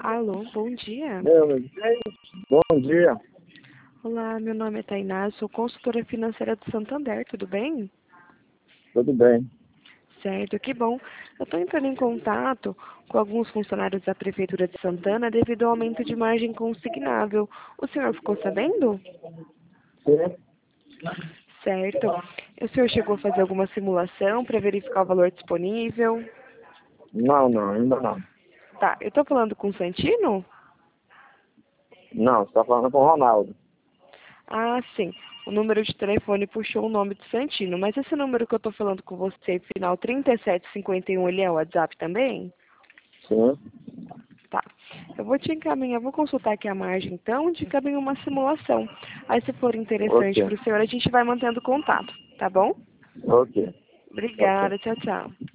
Alô, bom dia. Bom dia. Olá, meu nome é Tainá, sou consultora financeira do Santander, tudo bem? Tudo bem? Certo, que bom. Eu estou entrando em contato com alguns funcionários da Prefeitura de Santana devido ao aumento de margem consignável. O senhor ficou sabendo? Sim. Certo. O senhor chegou a fazer alguma simulação para verificar o valor disponível? Não, ainda não. Tá, eu estou falando com o Santino? Não, você está falando com o Ronaldo. Ah, sim. O número de telefone puxou o nome do Santino, mas esse número que eu estou falando com você, final 3751, ele é o WhatsApp também? Sim. Tá. Eu vou te encaminhar, vou consultar aqui a margem, então, de caminho uma simulação. Aí, se for Ok. interessante para o senhor, a gente vai mantendo contato, tá bom? Ok. Ok. Obrigada, tchau, tchau.